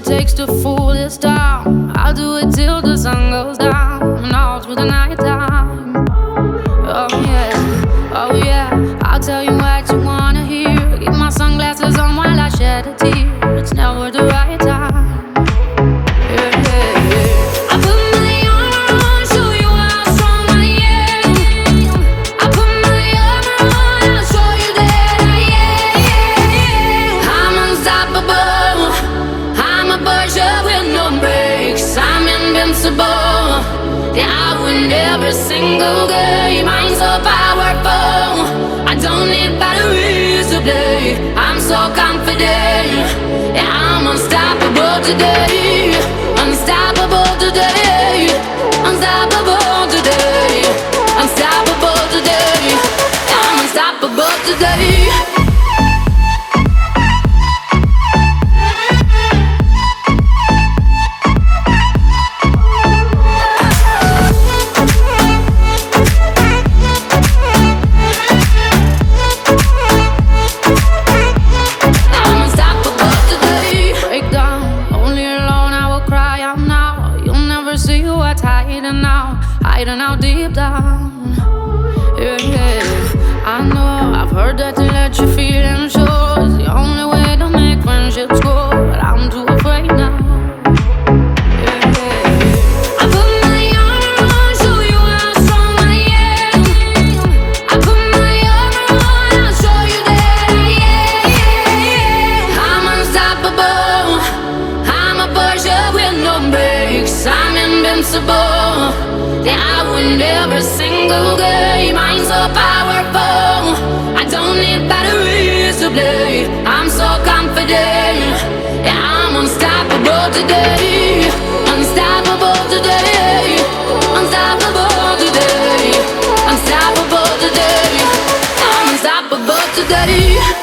it takes to fool this town. I'll do it till the sun goes down and all through the night time. Oh yeah, oh yeah, I'll tell you what you wanna hear. Keep my sunglasses on while I shed a tear. It's never the right time. Yeah, yeah, yeah. I put my armor on, show you how strong I am. I put my armor on, I'll show you that I am. I'm unstoppable, I'm a Berger with no brakes. I'm invincible, yeah, I win every single game. I'm so powerful, I don't need batteries to play. I'm so confident, yeah, I'm unstoppable today. Unstoppable today. Unstoppable today. Unstoppable today. I'm unstoppable today. Hiding out deep down. Yeah, yeah. I know I've heard that to let you feel and show is the only way to make friendships grow, but I'm too afraid now. Yeah, yeah. I put my armor on, show you how strong I am. I put my armor on, I'll show you that I am. I'm unstoppable, I'm a Berger with no brakes. I'm invincible, yeah, I win every single game. I'm so powerful, I don't need batteries to play. I'm so confident, yeah, I'm unstoppable today. Unstoppable today. Unstoppable today. Unstoppable today. I'm unstoppable today.